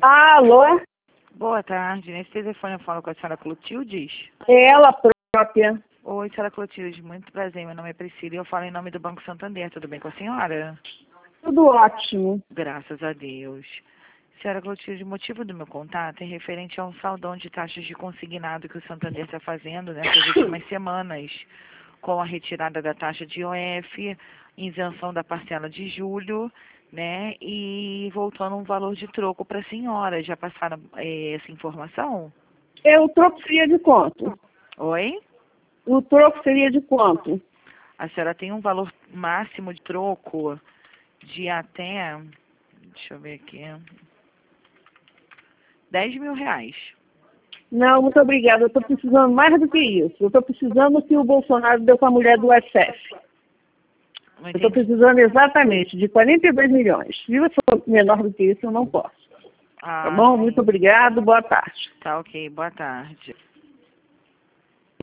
Alô? Boa tarde. Nesse telefone eu falo com a senhora Clotildes. É ela própria. Oi, senhora Clotildes. Muito prazer. Meu nome é Priscila e eu falo em nome do Banco Santander. Tudo bem com a senhora? Tudo ótimo. Graças a Deus. Senhora Clotilde, o motivo do meu contato é referente a um saldão de taxas de consignado que o Santander está fazendo nessas últimas semanas, com a retirada da taxa de IOF, isenção da parcela de julho, né? E voltando um valor de troco para a senhora. Já passaram essa informação? O troco seria de quanto? Oi? O troco seria de quanto? A senhora tem um valor máximo de troco de até, deixa eu ver aqui, R$10.000. Não, muito obrigada. Eu estou precisando mais do que isso. Eu estou precisando o que o Bolsonaro deu para a mulher do SF. Não Eu estou entendi. precisando exatamente de 42 milhões. Se eu for menor do que isso, eu não posso. Tá bom? Sim. Muito obrigado. Boa tarde. Tá ok. Boa tarde.